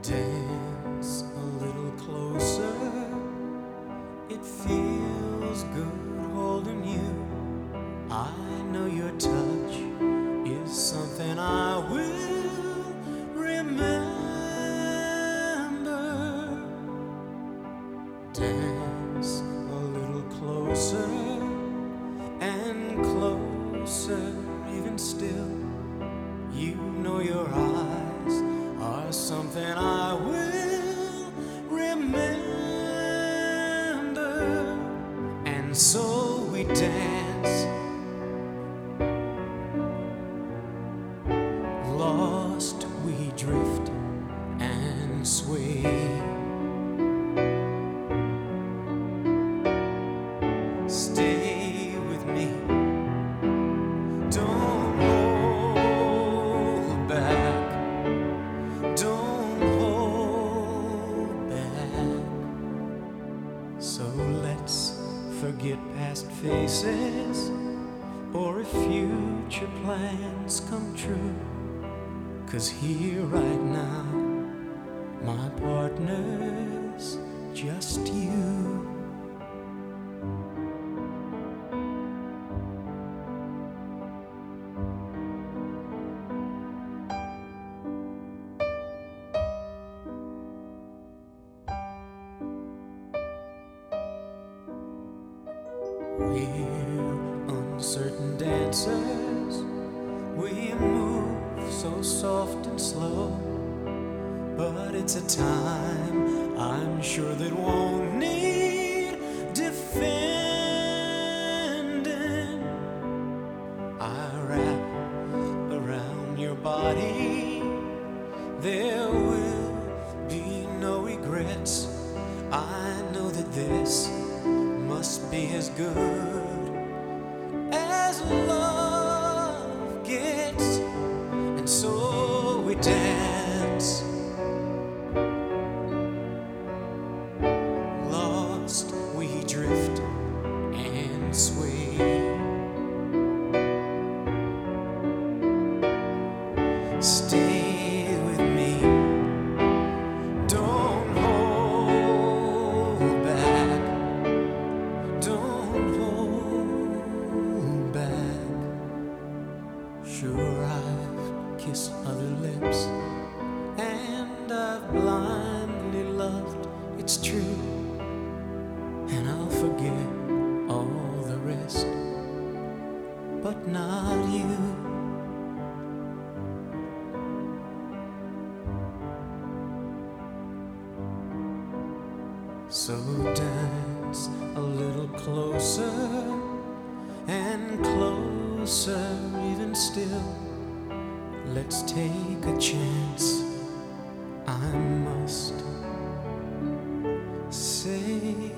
Dance a little closer. It feels good holding you. I know your touch is something I will remember. Dance a little closer and closer, even still. You know your eyes are something I will remember. And so we dance, lost we drift and sway. Stay with me, don't hold back, don't hold back. So let's forget past faces, or if future plans come true. 'Cause here right now, my partner's just you. We're uncertain dancers. We move so soft and slow, but it's a time I'm sure that won't need defending. I wrap around your body. There will be no regrets. I know that this must be as good as love gets. And so we dance, lost we drift and sway. Stay with me, don't hold back, don't hold back. Sure, I've kissed other lips, and I've blindly loved, it's true. And I'll forget all the rest, but not you. So dance a little closer and closer, even still. Let's take a chance. I must say